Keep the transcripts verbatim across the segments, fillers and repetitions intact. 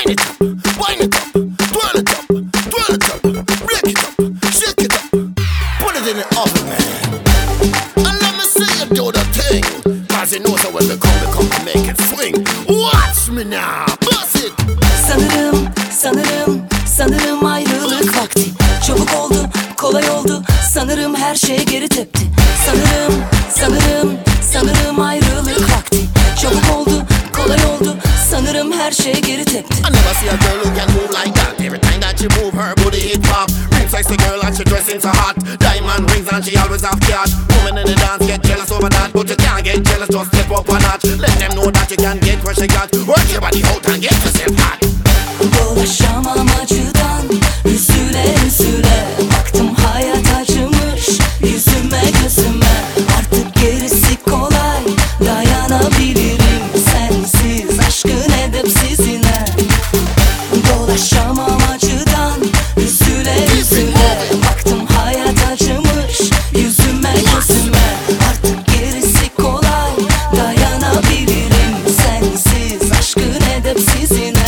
Wind it up, wind it up, twirl it up, twirl it up, break it up, shake it up, put it in the oven, man. And let me see you do the thing, cause you know so when we come, we come to make it swing. Watch me now, bust it. Sanırım, sanırım, sanırım ayrılık vakti. Çabuk oldu, kolay oldu. Sanırım her şey geri tepti. Sanırım, sanırım, sanırım ayrılık vakti. Çabuk oldu, kolay oldu. Sanırım her şey geri tepti. I never see a girl who can move like that. Every time that she move, her booty hit pop. Real sexy girl and she dressing so hot. Diamond rings and she always have cash. Women in the dance get jealous over that, but you can't get jealous, just step up a notch. Let them know that you can get what she got. Work your body out and get yourself hot. Dolaşamam acıdan, üzüle üzüle. Baktım hayat acımış, yüzüme gözüme. Artık gerisi kolay, dayanabilirim sensiz, aşkın edepsizine. Dolaşamam acıdan, üzüle üzüle. Baktım hayat acımış, yüzüme gözüme. Artık gerisi kolay, dayanabilirim sensiz, aşkın edepsizine.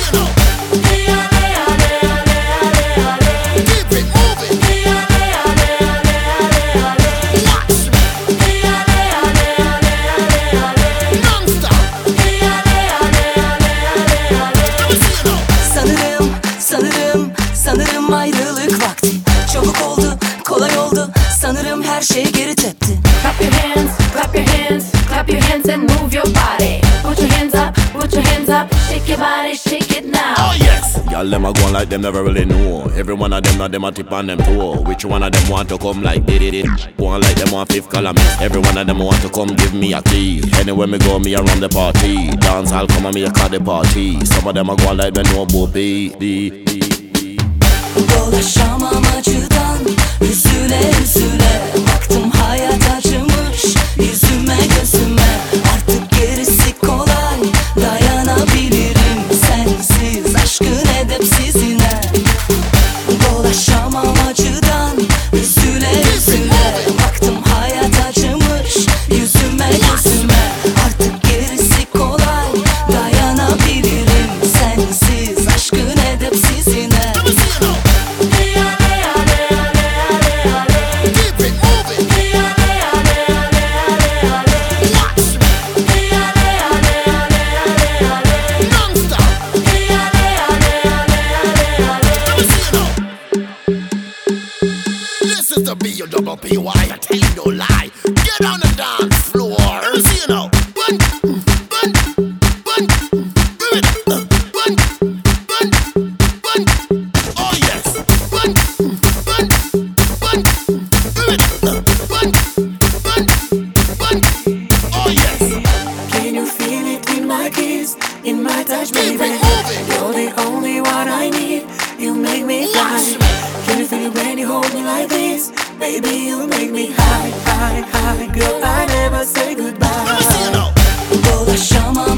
Sanırım ayrılık vakti. Çabuk oldu, kolay oldu. Sanırım her şey geri tepti. Clap your hands, clap your hands, clap your hands and move your body. Put your hands up, put your hands up, shake your body, shake it now. Oh yes! Y'all them a go like them never really know. Every one of them, not them a tip on them toe. Which one of them want to come like did it? One like them on fifth columnist. Every one of them want to come give me a key. Anywhere me go, me around the party. Dance, I'll come and me a call the party. Some of them a go like them no booby. Dolaşamam acıdan, üzüle üzüle. Baktım hayat acımış, yüzüme gözüme. Artık gerisi kolay, dayanabilirim sensiz, aşkın edepsizine. Dolaşamam acıdan, üzüle üzüle. Baktım hayat acımış, yüzüme gözüme. Artık gerisi kolay, dayanabilirim sensiz, aşkın edepsizine. The B U double P Y, I tell you no lie. Get on the dance floor. Let me see you now. Bun, bun, bun, bun, bun, bun, bun. Oh yes. Bun, bun, bun, bun, bun, bun. Oh yes. Can you feel it in my kiss, in my touch, baby? You're the only one I need. You make me fly. Can you feel it when you hold me like this? Baby, you make me high, high, high. Girl, I never say goodbye. Let me see you now. Dolaşamam